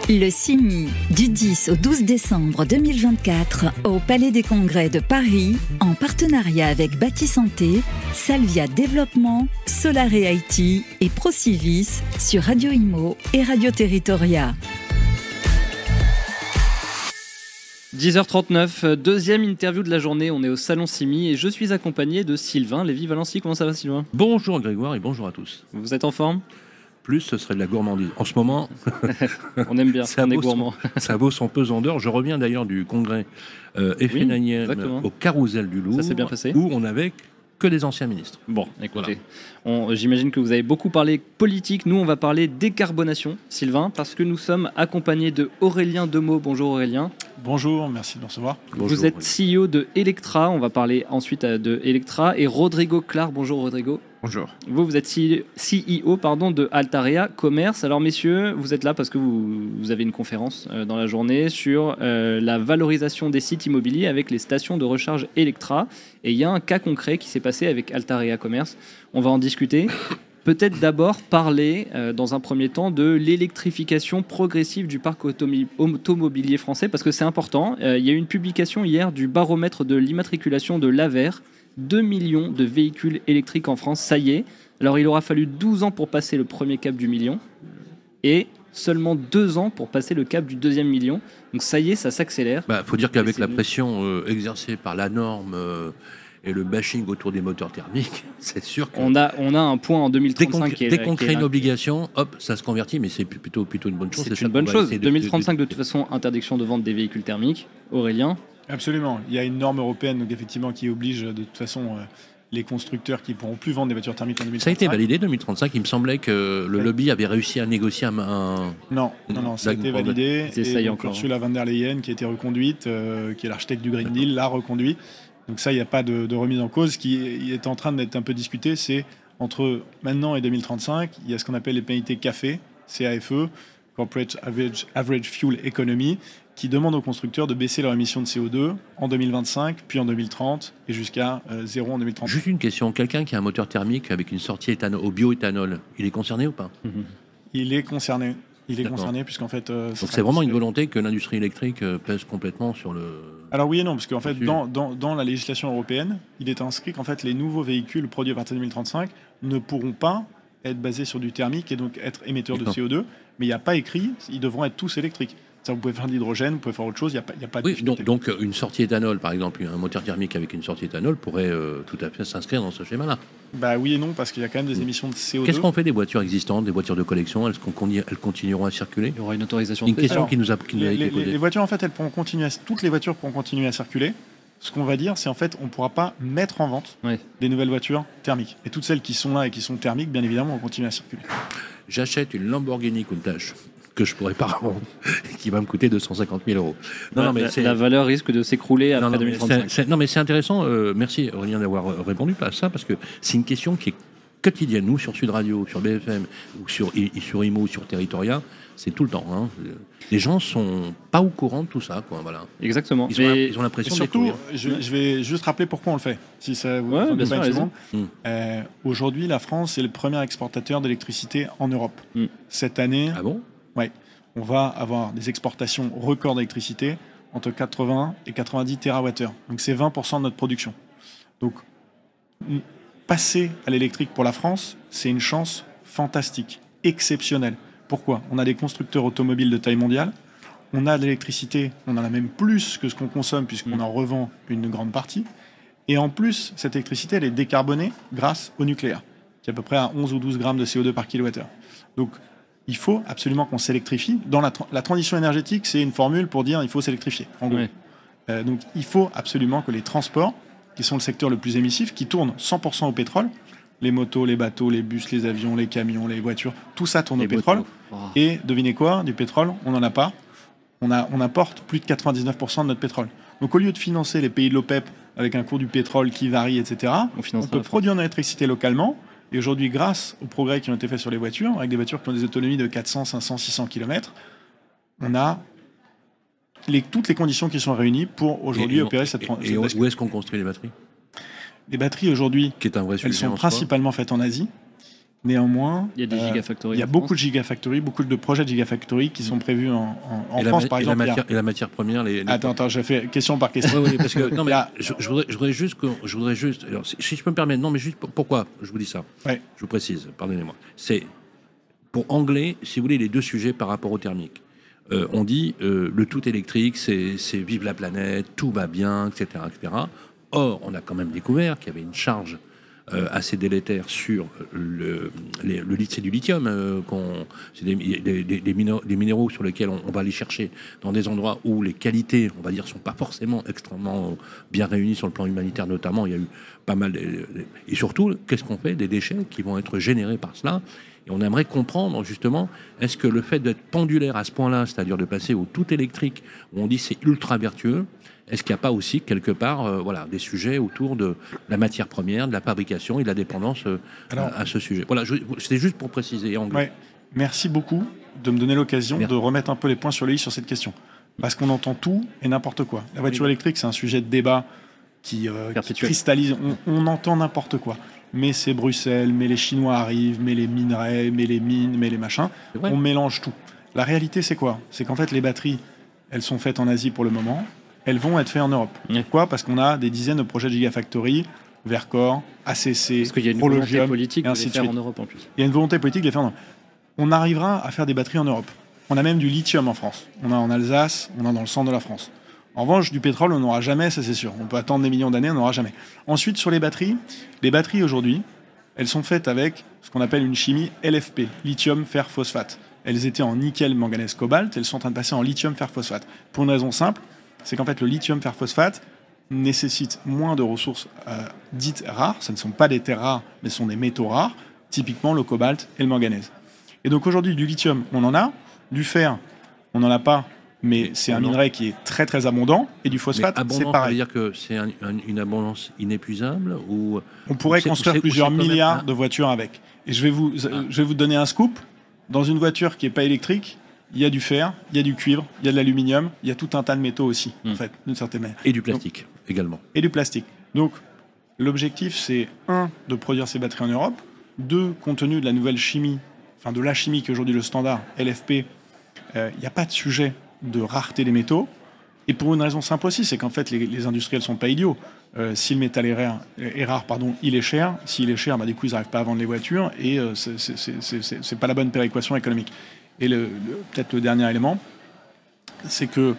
Le CIMI, du 10 au 12 décembre 2024, au Palais des Congrès de Paris, en partenariat avec Bâti Santé, Salvia Développement, Solare IT et Procivis sur Radio Imo et Radio Territoria. 10h39, deuxième interview de la journée, on est au Salon CIMI et je suis accompagné de Sylvain Lévy-Valency. Comment ça va, Sylvain ? Bonjour Grégoire et bonjour à tous. Vous êtes en forme ? Plus ce serait de la gourmandise. En ce moment, on aime bien, on est gourmand. Ça vaut son pesant d'or. Je reviens d'ailleurs du congrès FNAIM au Carrousel du Louvre, ça s'est bien passé. Où on n'avait que des anciens ministres. Bon, écoutez, j'imagine que vous avez beaucoup parlé politique. Nous, on va parler décarbonation, Sylvain, parce que nous sommes accompagnés de Aurélien Demeaux. Bonjour Aurélien. Bonjour, merci de me recevoir. Bonjour, vous êtes CEO de Electra, on va parler ensuite de Electra, et Rodrigo Clar. Bonjour Rodrigo. Bonjour. Vous êtes CEO de Altarea Commerce. Alors messieurs, vous êtes là parce que vous avez une conférence dans la journée sur la valorisation des sites immobiliers avec les stations de recharge Electra. Et il y a un cas concret qui s'est passé avec Altarea Commerce. On va en discuter. Peut-être d'abord parler, dans un premier temps, de l'électrification progressive du parc automobilier français, parce que c'est important. Il y a eu une publication hier du baromètre de l'immatriculation de l'AVER. 2 millions de véhicules électriques en France, ça y est. Alors il aura fallu 12 ans pour passer le premier cap du million et seulement 2 ans pour passer le cap du deuxième million. Donc ça y est, ça s'accélère. Faut dire qu'avec la pression exercée par la norme et le bashing autour des moteurs thermiques, c'est sûr qu'on a un point en 2035 dès qu'on crée une obligation, hop, ça se convertit, mais c'est plutôt une bonne chose. C'est une bonne chose. 2035 de toute façon, interdiction de vente des véhicules thermiques. Aurélien ? Absolument. Il y a une norme européenne donc effectivement qui oblige de toute façon les constructeurs qui ne pourront plus vendre des voitures thermiques en 2035. Ça a été validé 2035. Il me semblait que le lobby avait réussi à négocier un... Non, ça a été validé. Et donc Ursula von der Leyen, qui a été reconduite, qui est l'architecte du Green Deal, l'a reconduit. Donc ça, il n'y a pas de remise en cause. Ce qui est en train d'être un peu discuté, c'est entre maintenant et 2035, il y a ce qu'on appelle les pénalités CAFE, CAFE, Corporate Average Fuel Economy, qui demande aux constructeurs de baisser leur émission de CO2 en 2025, puis en 2030, et jusqu'à 0 en 2030. Juste une question, quelqu'un qui a un moteur thermique avec une sortie au bioéthanol, il est concerné ou pas ? Il est concerné. Puisqu'en fait... Donc c'est vraiment une volonté que l'industrie électrique pèse complètement sur le... Alors oui et non, parce qu'en fait, dans la législation européenne, il est inscrit qu'en fait, les nouveaux véhicules produits à partir de 2035 ne pourront pas être basés sur du thermique et donc être émetteurs de CO2, mais il n'y a pas écrit, ils devront être tous électriques. Ça, vous pouvez faire de l'hydrogène, vous pouvez faire autre chose, il n'y a pas de difficulté. Donc une sortie éthanol, par exemple, un moteur thermique avec une sortie éthanol pourrait tout à fait s'inscrire dans ce schéma-là. Oui et non, parce qu'il y a quand même des émissions de CO2. Qu'est-ce qu'on fait des voitures existantes, des voitures de collection ? Est-ce qu'elles continueront à circuler ? Il y aura une autorisation. Une question qui nous a été posée. Les voitures, en fait, toutes les voitures pourront continuer à circuler. Ce qu'on va dire, c'est en fait, on ne pourra pas mettre en vente des nouvelles voitures thermiques. Et toutes celles qui sont là et qui sont thermiques, bien évidemment, vont continuer à circuler. J'achète une Lamborghini Countach que je pourrais pas revendre, qui va me coûter 250 000 euros. La valeur risque de s'écrouler après 2035. Mais c'est intéressant. Merci Aurélien d'avoir répondu à ça, parce que c'est une question qui est quotidienne. Nous, sur Sud Radio, sur BFM, ou sur Imo, ou sur Territoria, c'est tout le temps. Hein. Les gens sont pas au courant de tout ça, quoi. Voilà. Exactement. Ils ont l'impression de surtout, je vais juste rappeler pourquoi on le fait. Si ça vous bien sûr, une seconde. Aujourd'hui, la France est le premier exportateur d'électricité en Europe. Cette année, on va avoir des exportations records d'électricité entre 80 et 90 TWh. Donc c'est 20% de notre production. Donc passer à l'électrique pour la France, c'est une chance fantastique, exceptionnelle. Pourquoi ? On a des constructeurs automobiles de taille mondiale, on a de l'électricité, on en a même plus que ce qu'on consomme puisqu'on en revend une grande partie. Et en plus, cette électricité, elle est décarbonée grâce au nucléaire, qui est à peu près à 11 ou 12 grammes de CO2 par kilowattheure. Donc il faut absolument qu'on s'électrifie. Dans la transition énergétique, c'est une formule pour dire il faut s'électrifier, en gros. Donc il faut absolument que les transports, qui sont le secteur le plus émissif, qui tournent 100% au pétrole, les motos, les bateaux, les bus, les avions, les camions, les voitures, tout ça tourne au pétrole. Et devinez quoi ? Du pétrole, on n'en a pas. On apporte plus de 99% de notre pétrole. Donc au lieu de financer les pays de l'OPEP avec un cours du pétrole qui varie, etc., on peut produire notre électricité localement. Et aujourd'hui, grâce aux progrès qui ont été faits sur les voitures, avec des voitures qui ont des autonomies de 400, 500, 600 km, on a toutes les conditions qui sont réunies pour aujourd'hui opérer cette transition. Et où est-ce qu'on construit les batteries ? Les batteries aujourd'hui, qui est un vrai sujet, elles sont principalement faites en Asie. Néanmoins, il y a des gigafactories. Il y a beaucoup de gigafactories, beaucoup de projets de gigafactories qui sont prévus en France, par exemple. Et la matière première. Attends, je fais question par question. Oui, parce que non, mais je voudrais juste. Alors, si je peux me permettre, non, mais juste pourquoi je vous dis ça. Ouais. Je vous précise, pardonnez-moi. C'est pour angler, si vous voulez, les deux sujets par rapport au thermique. On dit le tout électrique, c'est vive la planète, tout va bien, etc., etc. Or, on a quand même découvert qu'il y avait une charge assez délétère sur c'est du lithium, c'est des minéraux sur lesquels on va aller chercher dans des endroits où les qualités, on va dire, sont pas forcément extrêmement bien réunies sur le plan humanitaire notamment. Il y a eu pas mal et surtout, qu'est-ce qu'on fait des déchets qui vont être générés par cela? Et on aimerait comprendre justement, est-ce que le fait d'être pendulaire à ce point-là, c'est-à-dire de passer au tout électrique, où on dit c'est ultra vertueux, est-ce qu'il n'y a pas aussi quelque part des sujets autour de la matière première, de la fabrication et de la dépendance à ce sujet? Voilà, c'était juste pour préciser. Ouais, merci beaucoup de me donner l'occasion de remettre un peu les points sur les i sur cette question. Parce qu'on entend tout et n'importe quoi. La voiture électrique, c'est un sujet de débat qui cristallise. On entend n'importe quoi. Mais c'est Bruxelles, mais les Chinois arrivent, mais les minerais, mais les mines, mais les machins. On mélange tout. La réalité, c'est quoi? C'est qu'en fait, les batteries, elles sont faites en Asie pour le moment. Elles vont être faites en Europe. Pourquoi? Parce qu'on a des dizaines de projets de gigafactories, Vercor, ACC, parce qu'il y a une volonté politique de les faire en Europe en plus. Il y a une volonté politique de les faire en Europe. On arrivera à faire des batteries en Europe. On a même du lithium en France. On a en Alsace, on a dans le centre de la France. En revanche, du pétrole, on n'aura jamais, ça c'est sûr. On peut attendre des millions d'années, on n'aura jamais. Ensuite, sur les batteries aujourd'hui, elles sont faites avec ce qu'on appelle une chimie LFP, lithium fer phosphate. Elles étaient en nickel, manganèse, cobalt, elles sont en train de passer en lithium fer phosphate. Pour une raison simple, c'est qu'en fait le lithium fer phosphate nécessite moins de ressources dites rares. Ce ne sont pas des terres rares, mais ce sont des métaux rares, typiquement le cobalt et le manganèse. Et donc aujourd'hui, du lithium, on en a, du fer, on n'en a pas, mais c'est un minerai qui est très très abondant, et du phosphate, c'est pareil. Ça veut dire que c'est une abondance inépuisable ou on pourrait construire plusieurs milliards de voitures avec. Et je vais vous donner un scoop. Dans une voiture qui n'est pas électrique, il y a du fer, il y a du cuivre, il y a de l'aluminium, il y a tout un tas de métaux aussi, en fait, d'une certaine manière. Et du plastique également. Et du plastique. Donc, l'objectif, c'est 1, de produire ces batteries en Europe, 2, compte tenu de la nouvelle chimie, enfin de la chimie qui est aujourd'hui le standard, LFP, il n'y a pas de sujet de rareté des métaux. Et pour une raison simple aussi, c'est qu'en fait, les industriels ne sont pas idiots. Si le métal est rare, il est cher. S'il est cher, du coup, ils n'arrivent pas à vendre les voitures et c'est pas la bonne péréquation économique. Et peut-être le dernier élément, c'est que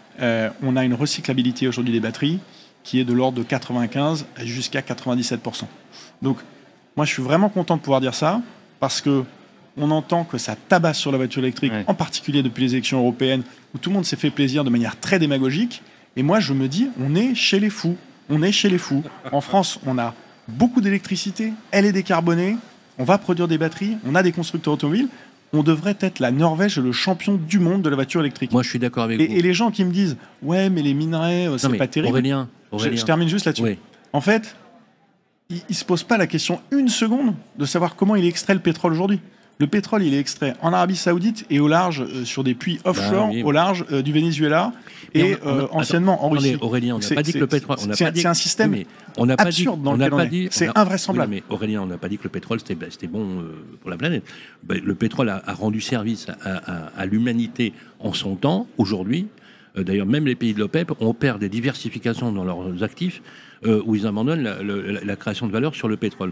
on a une recyclabilité aujourd'hui des batteries qui est de l'ordre de 95 jusqu'à 97%. Donc, moi, je suis vraiment content de pouvoir dire ça parce que on entend que ça tabasse sur la voiture électrique, en particulier depuis les élections européennes, où tout le monde s'est fait plaisir de manière très démagogique. Et moi, je me dis, on est chez les fous. On est chez les fous. En France, on a beaucoup d'électricité, elle est décarbonée, on va produire des batteries, on a des constructeurs automobiles. On devrait être la Norvège, le champion du monde de la voiture électrique. Moi, je suis d'accord avec vous. Et les gens qui me disent, ouais, mais les minerais, c'est pas terrible. Aurélien. Je termine juste là-dessus. Oui. En fait, ils ne se posent pas la question une seconde de savoir comment il est extrait le pétrole aujourd'hui. Le pétrole, il est extrait en Arabie Saoudite et au large, sur des puits offshore, au large du Venezuela et anciennement en Russie. Aurélien, on n'a pas dit que le pétrole... C'est un système absurde dans lequel on est. C'est invraisemblable. Oui, mais Aurélien, on n'a pas dit que le pétrole, c'était bon pour la planète. Le pétrole a rendu service à l'humanité en son temps. Aujourd'hui, d'ailleurs, même les pays de l'OPEP opèrent des diversifications dans leurs actifs où ils abandonnent la création de valeur sur le pétrole.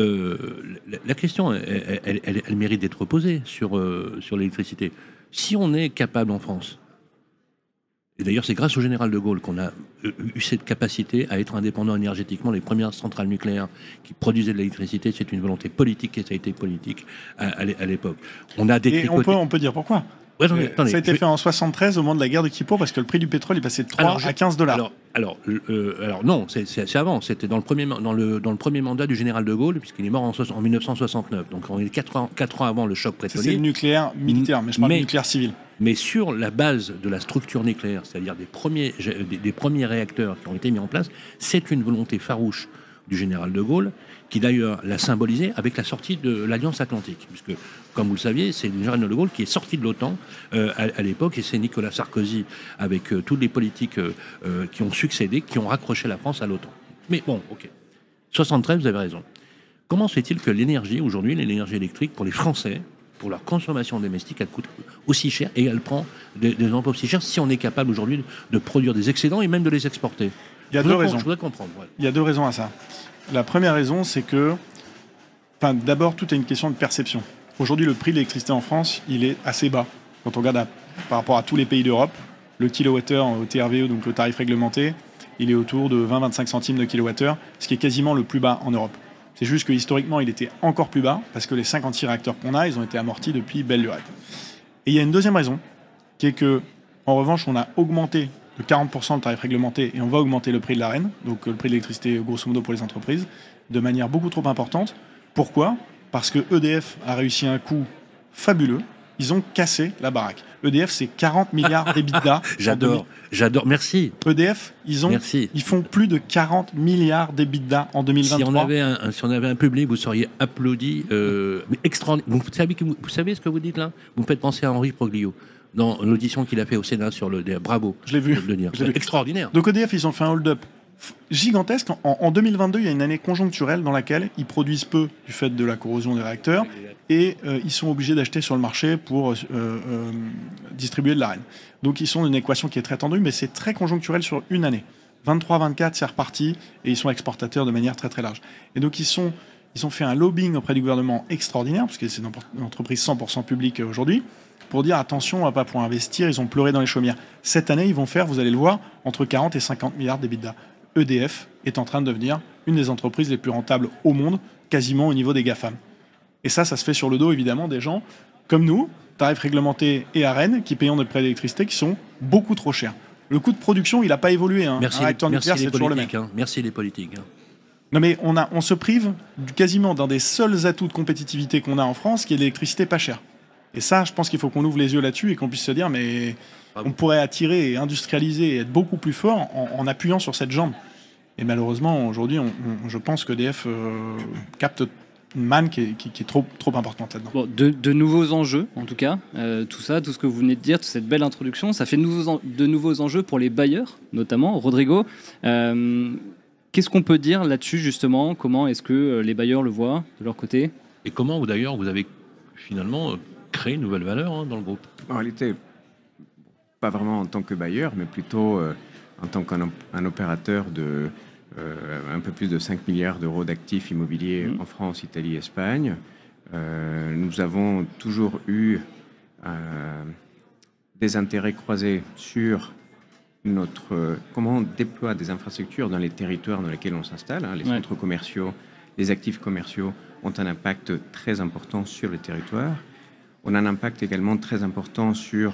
La question, elle mérite d'être posée sur l'électricité. Si on est capable en France, et d'ailleurs c'est grâce au général de Gaulle qu'on a eu cette capacité à être indépendant énergétiquement, les premières centrales nucléaires qui produisaient de l'électricité, c'est une volonté politique et ça a été politique à l'époque. On a détricoté... Et on peut dire pourquoi. Ouais, ça a été fait en 73 au moment de la guerre de Kippour parce que le prix du pétrole est passé de 3 à 15 $. Alors non, c'est avant. C'était dans le premier mandat du général de Gaulle puisqu'il est mort en 1969. Donc on est 4 ans avant le choc pétrolier. C'est le nucléaire militaire, mais je parle du nucléaire civil. Mais sur la base de la structure nucléaire, c'est-à-dire des premiers réacteurs qui ont été mis en place, c'est une volonté farouche du général de Gaulle, qui d'ailleurs l'a symbolisé avec la sortie de l'Alliance Atlantique. Puisque, comme vous le saviez, c'est le général de Gaulle qui est sorti de l'OTAN à l'époque, et c'est Nicolas Sarkozy, avec toutes les politiques qui ont succédé, qui ont raccroché la France à l'OTAN. Mais bon, ok. 73, vous avez raison. Comment se fait-il que l'énergie électrique pour les Français, pour leur consommation domestique, elle coûte aussi cher et elle prend des emplois aussi chers si on est capable aujourd'hui de produire des excédents et même de les exporter? Il y a deux raisons. Je voudrais comprendre. Ouais. Il y a 2 raisons à ça. La première raison, c'est que, d'abord, tout est une question de perception. Aujourd'hui, le prix de l'électricité en France, il est assez bas. Quand on regarde par rapport à tous les pays d'Europe, le kilowattheure au TRVE, donc le tarif réglementé, il est autour de 20-25 centimes de kilowattheure, ce qui est quasiment le plus bas en Europe. C'est juste que historiquement, il était encore plus bas parce que les 56 réacteurs qu'on a, ils ont été amortis depuis belle lurette. Et il y a une deuxième raison, qui est que, en revanche, on a augmenté de 40% le tarif réglementé et on va augmenter le prix de l'Arenh, donc le prix de l'électricité grosso modo pour les entreprises, de manière beaucoup trop importante. Pourquoi ? Parce que EDF a réussi un coup fabuleux. Ils ont cassé la baraque. EDF, c'est 40 milliards d'EBITDA. J'adore. Merci. EDF, ils font plus de 40 milliards d'EBITDA en 2023. Si on avait un public, vous seriez applaudi. Mais extraordinaire. Vous savez ce que vous dites là ? Vous me faites penser à Henri Proglio dans l'audition qu'il a fait au Sénat sur le Bravo. Je l'ai vu. C'est extraordinaire. Donc EDF, ils ont fait un hold-up gigantesque. En 2022, il y a une année conjoncturelle dans laquelle ils produisent peu du fait de la corrosion des réacteurs et ils sont obligés d'acheter sur le marché pour distribuer de l'Arenh. Donc ils sont dans une équation qui est très tendue, mais c'est très conjoncturel sur une année. 23-24, c'est reparti et ils sont exportateurs de manière très très large. Et donc ils ont fait un lobbying auprès du gouvernement extraordinaire, parce que c'est une entreprise 100% publique aujourd'hui, pour dire attention, on va pas pouvoir investir, ils ont pleuré dans les chaumières. Cette année, ils vont faire, vous allez le voir, entre 40 et 50 milliards d'EBITDA. EDF est en train de devenir une des entreprises les plus rentables au monde, quasiment au niveau des GAFAM. Et ça se fait sur le dos, évidemment, des gens comme nous, tarifs réglementés et Arenh, qui payons notre prêt d'électricité, qui sont beaucoup trop chers. Le coût de production, il n'a pas évolué. Un réacteur nucléaire, c'est toujours le même. Merci les politiques. Non mais on se prive quasiment d'un des seuls atouts de compétitivité qu'on a en France, qui est l'électricité pas chère. Et ça, je pense qu'il faut qu'on ouvre les yeux là-dessus et qu'on puisse se dire, mais on pourrait attirer et industrialiser et être beaucoup plus fort en appuyant sur cette jambe. Et malheureusement, aujourd'hui, je pense qu'EDF capte une manne qui est trop importante là-dedans. Bon, de nouveaux enjeux, en tout cas. Tout ce que vous venez de dire, toute cette belle introduction, ça fait de nouveaux enjeux pour les bailleurs, notamment. Rodrigo, qu'est-ce qu'on peut dire là-dessus, justement ? Comment est-ce que les bailleurs le voient de leur côté ? Et comment, d'ailleurs, vous avez finalement créé une nouvelle valeur dans le groupe ? En réalité, pas vraiment en tant que bailleur, mais plutôt en tant qu'un opérateur de un peu plus de 5 milliards d'euros d'actifs immobiliers en France, Italie, Espagne. Nous avons toujours eu des intérêts croisés sur comment on déploie des infrastructures dans les territoires dans lesquels on s'installe. Les centres commerciaux, les actifs commerciaux ont un impact très important sur le territoire. On a un impact également très important sur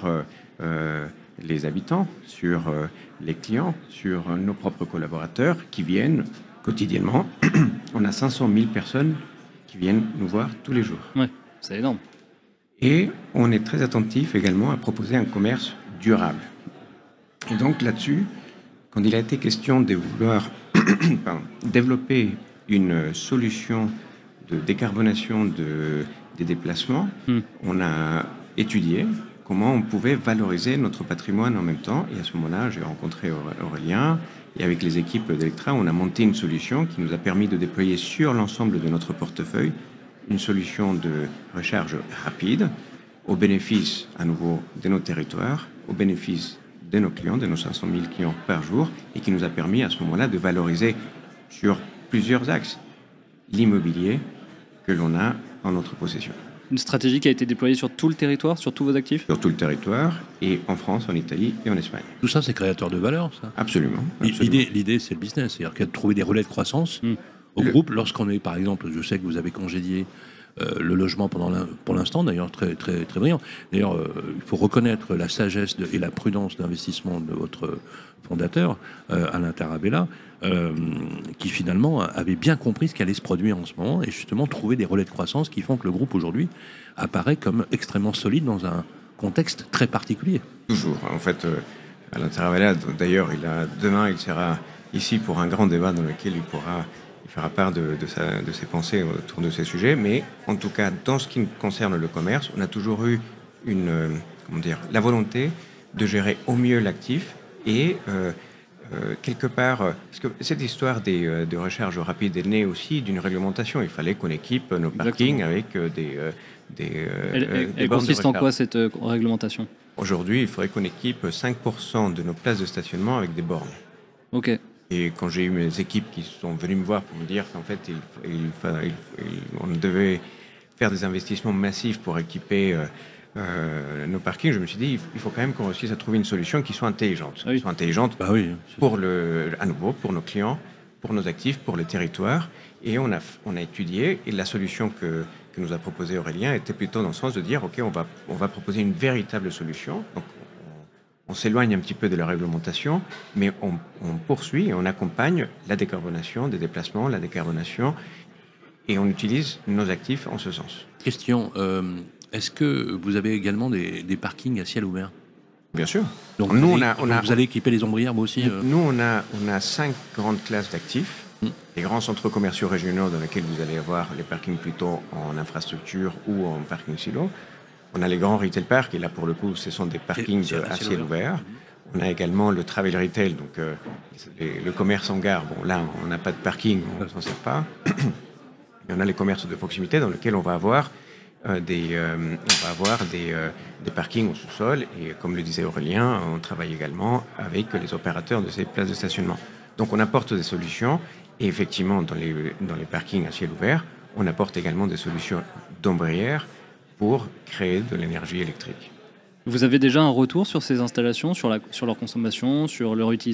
les habitants, sur les clients, sur nos propres collaborateurs qui viennent quotidiennement. On a 500 000 personnes qui viennent nous voir tous les jours. Ouais, c'est énorme. Et on est très attentif également à proposer un commerce durable. Et donc là-dessus, quand il a été question de vouloir développer une solution de décarbonation des déplacements, on a étudié comment on pouvait valoriser notre patrimoine en même temps. Et à ce moment-là, j'ai rencontré Aurélien, et avec les équipes d'Electra, on a monté une solution qui nous a permis de déployer sur l'ensemble de notre portefeuille une solution de recharge rapide, au bénéfice, à nouveau, de nos territoires, au bénéfice de nos clients, de nos 500 000 clients par jour, et qui nous a permis à ce moment-là de valoriser sur plusieurs axes l'immobilier que l'on a en notre possession. Une stratégie qui a été déployée sur tout le territoire, sur tous vos actifs ? Sur tout le territoire, et en France, en Italie et en Espagne. Tout ça, c'est créateur de valeur, ça ? Absolument. L'idée, c'est le business. C'est-à-dire qu'il y a de trouver des relais de croissance au groupe. Lorsqu'on est, par exemple, je sais que vous avez congédié le logement pour l'instant, d'ailleurs, très, très, très brillant. D'ailleurs, il faut reconnaître la sagesse et la prudence d'investissement de votre fondateur, Alain Tarabella, qui finalement avait bien compris ce qui allait se produire en ce moment et justement trouver des relais de croissance qui font que le groupe aujourd'hui apparaît comme extrêmement solide dans un contexte très particulier. Toujours. En fait, Alain Tarabella, d'ailleurs, demain, il sera ici pour un grand débat dans lequel il fera part de ses pensées autour de ces sujets. Mais en tout cas, dans ce qui concerne le commerce, on a toujours eu la volonté de gérer au mieux l'actif et quelque part, parce que cette histoire de recharge rapide est née aussi d'une réglementation. Il fallait qu'on équipe nos parkings avec Elle consiste en quoi cette réglementation ? Aujourd'hui, il faudrait qu'on équipe 5% de nos places de stationnement avec des bornes. Ok. Et quand j'ai eu mes équipes qui sont venues me voir pour me dire qu'en fait, on devait faire des investissements massifs pour équiper nos parkings, je me suis dit, il faut quand même qu'on réussisse à trouver une solution qui soit intelligente. Oui. Qui soit intelligente pour à nouveau, pour nos clients, pour nos actifs, pour le territoire. Et on a étudié, et la solution que nous a proposée Aurélien était plutôt dans le sens de dire, OK, on va proposer une véritable solution. Donc, on s'éloigne un petit peu de la réglementation, mais on poursuit et on accompagne la décarbonation des déplacements, la décarbonation, et on utilise nos actifs en ce sens. Question, est-ce que vous avez également des parkings à ciel ouvert ? Bien sûr. Donc vous allez équiper les ombrières, vous aussi Nous, on a 5 grandes classes d'actifs. Les grands centres commerciaux régionaux dans lesquels vous allez avoir les parkings plutôt en infrastructure ou en parking silo. On a les grands retail parks, et là, pour le coup, ce sont des parkings à ciel ouvert. On a également le travel retail, donc le commerce en gare. Bon, là, on n'a pas de parking, on ne s'en sert pas. Et on a les commerces de proximité dans lesquels on va avoir des parkings au sous-sol. Et comme le disait Aurélien, on travaille également avec les opérateurs de ces places de stationnement. Donc, on apporte des solutions. Et effectivement, dans les parkings à ciel ouvert, on apporte également des solutions d'ombrières pour créer de l'énergie électrique. Vous avez déjà un retour sur ces installations, sur leur consommation, sur leur utilisation ?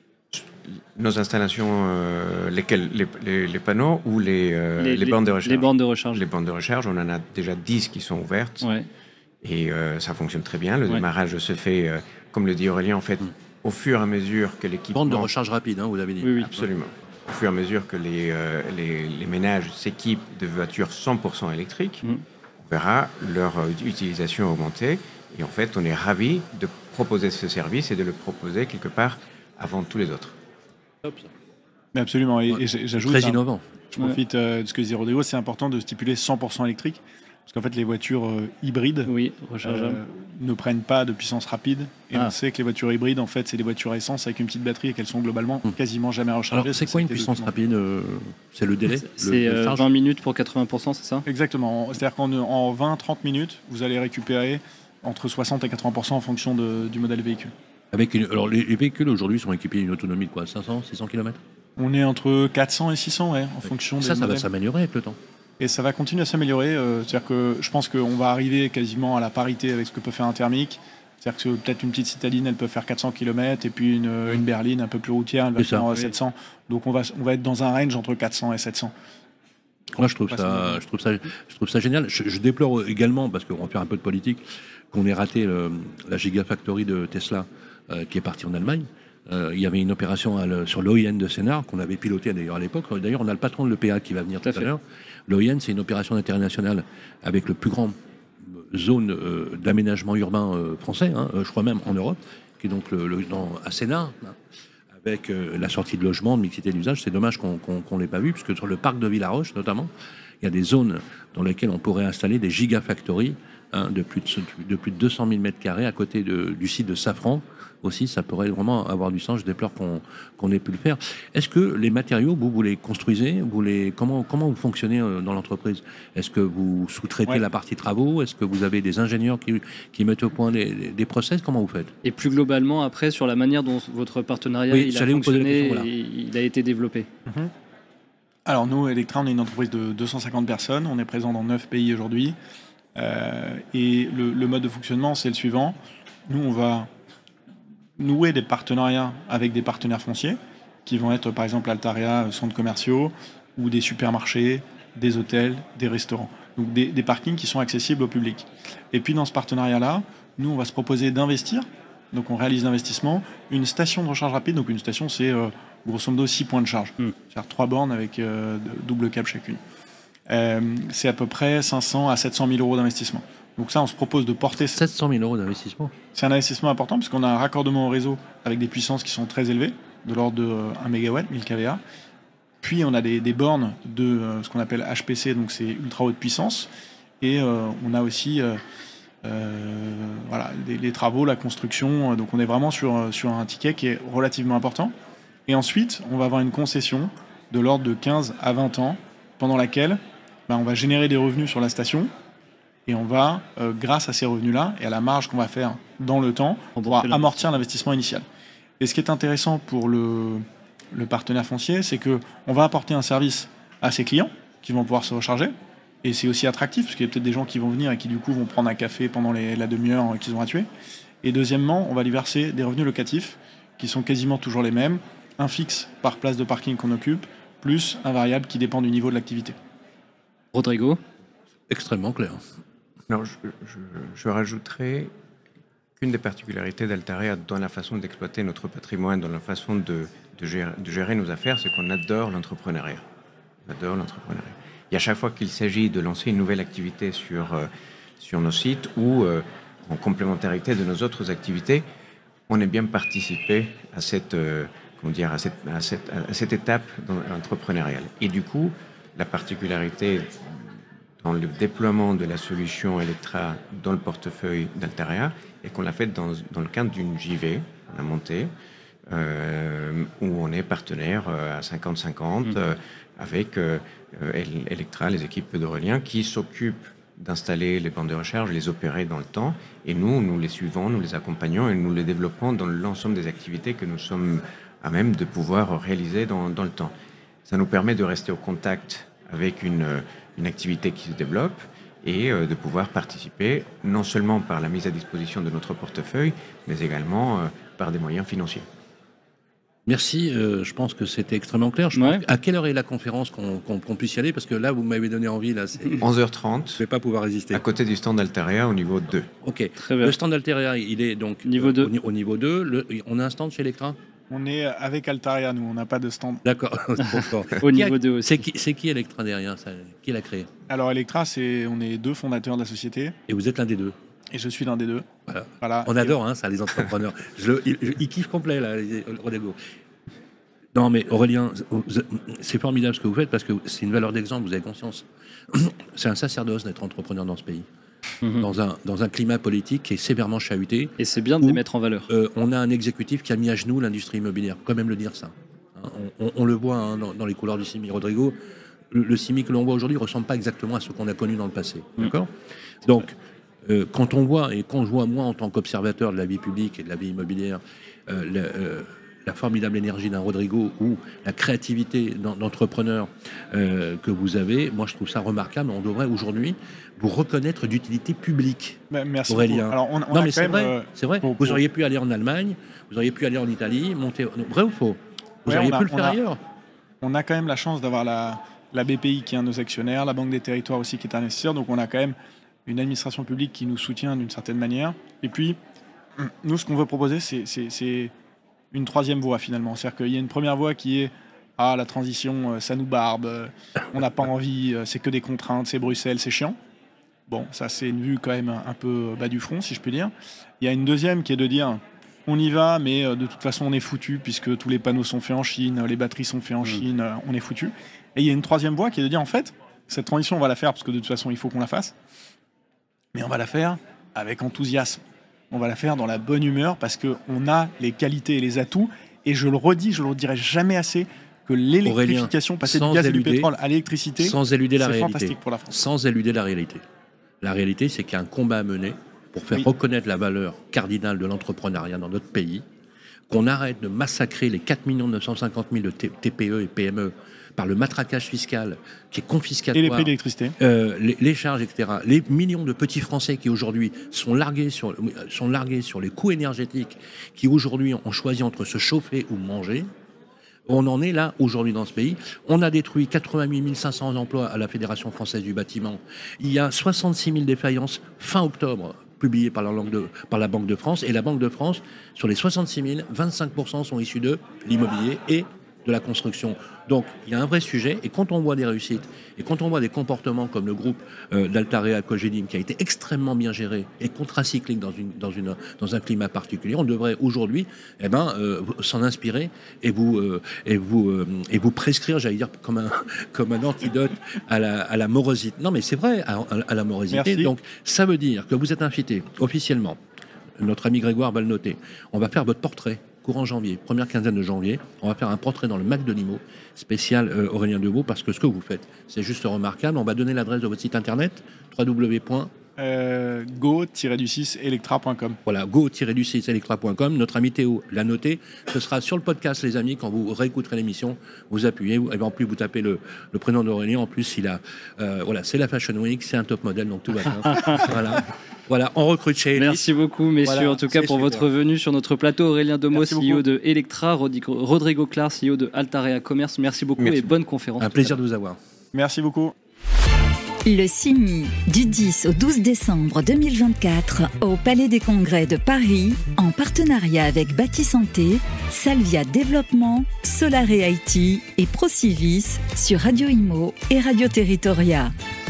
Nos installations, lesquelles les panneaux ou les bornes de recharge ? Les bornes de recharge. Les bornes de recharge, on en a déjà 10 qui sont ouvertes. Ouais. Et ça fonctionne très bien. Le démarrage se fait, comme le dit Aurélien, en fait, au fur et à mesure que l'équipement... Borne de recharge rapide, vous l'avez dit. Oui. Absolument. Au fur et à mesure que les ménages s'équipent de voitures 100% électriques, on verra leur utilisation augmenter. Et en fait, on est ravis de proposer ce service et de le proposer quelque part avant tous les autres. Top, ça. Mais absolument. Et j'ajoute... Très innovant. Je profite de ce que disait Rodrigo. C'est important de stipuler 100% électrique. Parce qu'en fait, les voitures hybrides ne prennent pas de puissance rapide. Et on sait que les voitures hybrides, en fait, c'est des voitures à essence avec une petite batterie et qu'elles sont globalement quasiment jamais rechargées. Alors, c'est quoi une puissance rapide ? C'est le délai ? C'est 20 minutes pour 80%, c'est ça ? Exactement. C'est-à-dire qu'en 20-30 minutes, vous allez récupérer entre 60 et 80% en fonction du modèle véhicule. Alors, les véhicules aujourd'hui sont équipés d'une autonomie de quoi ? 500, 600 km ? On est entre 400 et 600, en fonction des modèles. Ça va s'améliorer avec le temps. Et ça va continuer à s'améliorer. C'est-à-dire que je pense qu'on va arriver quasiment à la parité avec ce que peut faire un thermique. C'est-à-dire que peut-être une petite citadine, elle peut faire 400 km, et puis une berline un peu plus routière, elle va faire 700. Donc on va être dans un range entre 400 et 700. Moi, je trouve ça génial. Je déplore également, parce qu'on va faire un peu de politique, qu'on ait raté la Gigafactory de Tesla qui est partie en Allemagne. Il y avait une opération sur l'OIN de Sénart qu'on avait pilotée d'ailleurs à l'époque. D'ailleurs, on a le patron de l'EPA qui va venir tout à l'heure. L'OIN, c'est une opération d'intérêt national avec le plus grand zone d'aménagement urbain français, je crois même en Europe, qui est donc à Sénart, avec la sortie de logement, de mixité d'usage. C'est dommage qu'on ne l'ait pas vu, puisque sur le parc de Villaroche, notamment, il y a des zones dans lesquelles on pourrait installer des gigafactories de plus de 200 000 m² à côté du site de Safran. Aussi, ça pourrait vraiment avoir du sens. Je déplore qu'on ait pu le faire. Est-ce que les matériaux, vous les construisez ? Comment vous fonctionnez dans l'entreprise ? Est-ce que vous sous-traitez la partie travaux ? Est-ce que vous avez des ingénieurs qui mettent au point des process ? Comment vous faites ? Et plus globalement, après, sur la manière dont votre partenariat il a fonctionné, il a été développé. Alors nous, Electra, on est une entreprise de 250 personnes. On est présent dans 9 pays aujourd'hui. Et le mode de fonctionnement, c'est le suivant. Nous, on va nouer des partenariats avec des partenaires fonciers qui vont être par exemple Altaria, centres commerciaux ou des supermarchés, des hôtels, des restaurants. Donc des parkings qui sont accessibles au public. Et puis dans ce partenariat-là, nous on va se proposer d'investir. Donc on réalise l'investissement, une station de recharge rapide. Donc une station c'est grosso modo 6 points de charge. C'est-à-dire 3 bornes avec double câble chacune. C'est à peu près 500 à 700 000 euros d'investissement. Donc ça, on se propose de porter... 700 000 euros d'investissement. C'est un investissement important puisqu'on a un raccordement au réseau avec des puissances qui sont très élevées, de l'ordre de 1 MW, 1000 kVA. Puis on a des bornes de ce qu'on appelle HPC, donc c'est ultra haute puissance. Et on a aussi les travaux, la construction. Donc on est vraiment sur un ticket qui est relativement important. Et ensuite, on va avoir une concession de l'ordre de 15 à 20 ans, pendant laquelle on va générer des revenus sur la station. Et on va, grâce à ces revenus-là et à la marge qu'on va faire dans le temps, on pourra amortir l'investissement initial. Et ce qui est intéressant pour le partenaire foncier, c'est qu'on va apporter un service à ses clients qui vont pouvoir se recharger. Et c'est aussi attractif, parce qu'il y a peut-être des gens qui vont venir et qui, du coup, vont prendre un café pendant la demi-heure qu'ils ont à tuer. Et deuxièmement, on va lui verser des revenus locatifs qui sont quasiment toujours les mêmes. Un fixe par place de parking qu'on occupe, plus un variable qui dépend du niveau de l'activité. Rodrigo ? Extrêmement clair. Non, je rajouterais qu'une des particularités d'Altarea dans la façon d'exploiter notre patrimoine, dans la façon de gérer nos affaires, c'est qu'on adore l'entrepreneuriat. On adore l'entrepreneuriat. Et à chaque fois qu'il s'agit de lancer une nouvelle activité sur nos sites ou en complémentarité de nos autres activités, on aime bien participer à cette étape entrepreneuriale. Et du coup, la particularité dans le déploiement de la solution Electra dans le portefeuille d'Altarea est qu'on l'a fait dans le cadre d'une JV, on a monté, où on est partenaire à 50-50 avec Electra, les équipes d'Aurélien, qui s'occupent d'installer les bandes de recharge, les opérer dans le temps, et nous les suivons, nous les accompagnons et nous les développons dans l'ensemble des activités que nous sommes à même de pouvoir réaliser dans le temps. Ça nous permet de rester au contact avec une activité qui se développe et de pouvoir participer non seulement par la mise à disposition de notre portefeuille, mais également par des moyens financiers. Merci, je pense que c'était extrêmement clair. À quelle heure est la conférence qu'on puisse y aller? Parce que là, vous m'avez donné envie. Là, c'est... 11h30. Je ne vais pas pouvoir résister. À côté du stand Altaria au niveau 2. Ok, très bien. Le stand Altaria, il est donc niveau 2. Au niveau 2. On a un stand chez Electra? On est avec Altaria, nous, on n'a pas de stand. D'accord. Au niveau 2 aussi. C'est qui Electra derrière ça? Qui l'a créé? Alors Electra, on est 2 fondateurs de la société. Et vous êtes l'un des 2? Et je suis l'un des 2. Voilà. On adore ça, les entrepreneurs. Ils kiffent complet, là, Rodrigo. Non, mais Aurélien, c'est formidable ce que vous faites parce que c'est une valeur d'exemple, vous avez conscience. C'est un sacerdoce d'être entrepreneur dans ce pays. Dans un climat politique qui est sévèrement chahuté. Et c'est bien de les mettre en valeur. On a un exécutif qui a mis à genoux l'industrie immobilière, quand même le dire ça. On le voit dans les couleurs du CIMI. Rodrigo, le CIMI que l'on voit aujourd'hui ne ressemble pas exactement à ce qu'on a connu dans le passé. D'accord ? Donc, quand on voit, et quand je vois moi en tant qu'observateur de la vie publique et de la vie immobilière, la formidable énergie d'un Rodrigo ou la créativité d'entrepreneur que vous avez, moi je trouve ça remarquable. On devrait aujourd'hui vous reconnaître d'utilité publique. Merci Aurélien. Alors, non mais c'est vrai. Vous auriez pu aller en Allemagne, vous auriez pu aller en Italie, monter. Vrai ou faux? Vous auriez pu le faire ailleurs. On a quand même la chance d'avoir la BPI qui est un de nos actionnaires, la Banque des Territoires aussi qui est un investisseur, donc on a quand même une administration publique qui nous soutient d'une certaine manière. Et puis, nous, ce qu'on veut proposer, c'est une troisième voie finalement. C'est-à-dire qu'il y a une première voie qui est la transition, ça nous barbe, on n'a pas envie, c'est que des contraintes, c'est Bruxelles, c'est chiant. Bon, ça c'est une vue quand même un peu bas du front, si je peux dire. Il y a une deuxième qui est de dire, on y va, mais de toute façon on est foutu, puisque tous les panneaux sont faits en Chine, les batteries sont faites en Chine, on est foutu. Et il y a une troisième voie qui est de dire, en fait, cette transition on va la faire, parce que de toute façon il faut qu'on la fasse, mais on va la faire avec enthousiasme. On va la faire dans la bonne humeur parce qu'on a les qualités et les atouts. Et je le redis, je ne le redirai jamais assez, que l'électrification, passer du gaz et du pétrole à l'électricité, c'est fantastique pour la France. Sans éluder la réalité. La réalité, c'est qu'il y a un combat à mener pour faire reconnaître la valeur cardinale de l'entrepreneuriat dans notre pays, qu'on arrête de massacrer les 4 950 000 de TPE et PME par le matraquage fiscal qui est confiscatoire. Et les prix d'électricité. Les charges, etc. Les millions de petits Français qui aujourd'hui sont largués sur les coûts énergétiques, qui aujourd'hui ont choisi entre se chauffer ou manger. On en est là aujourd'hui dans ce pays. On a détruit 88 500 emplois à la Fédération française du bâtiment. Il y a 66 000 défaillances fin octobre publiées par la Banque de France. Et la Banque de France, sur les 66 000, 25% sont issus de l'immobilier et de la construction. Donc, il y a un vrai sujet, et quand on voit des réussites, et quand on voit des comportements comme le groupe d'Altarea Cogedim, qui a été extrêmement bien géré et contracyclique dans un climat particulier, on devrait aujourd'hui s'en inspirer et vous prescrire, j'allais dire, comme un antidote à la morosité. Non, mais c'est vrai, à la morosité. Merci. Donc, ça veut dire que vous êtes invité officiellement, notre ami Grégoire va le noter, on va faire votre portrait courant janvier, première quinzaine de janvier, on va faire un portrait dans le Mac de Limo, spécial Aurélien Deveau, parce que ce que vous faites, c'est juste remarquable. On va donner l'adresse de votre site internet, go-electra.com. Voilà, go-electra.com. Notre ami Théo l'a noté. Ce sera sur le podcast, les amis, quand vous réécouterez l'émission, vous appuyez, et en plus vous tapez le prénom d'Aurélien. En plus, il a, c'est la Fashion Week, c'est un top modèle, donc tout va bien. Voilà, on recrute chez Elis. Merci beaucoup, messieurs, en tout cas, pour votre venue sur notre plateau. Aurélien Deveau, CEO de Electra, Rodrigo Clar, CEO de Altarea Commerce. Merci beaucoup et bonne conférence. Un plaisir de vous avoir. Merci beaucoup. Le CIMI, du 10 au 12 décembre 2024, au Palais des Congrès de Paris, en partenariat avec Bâti Santé, Salvia Développement, Solaré IT et Procivis sur Radio Imo et Radio Territoria.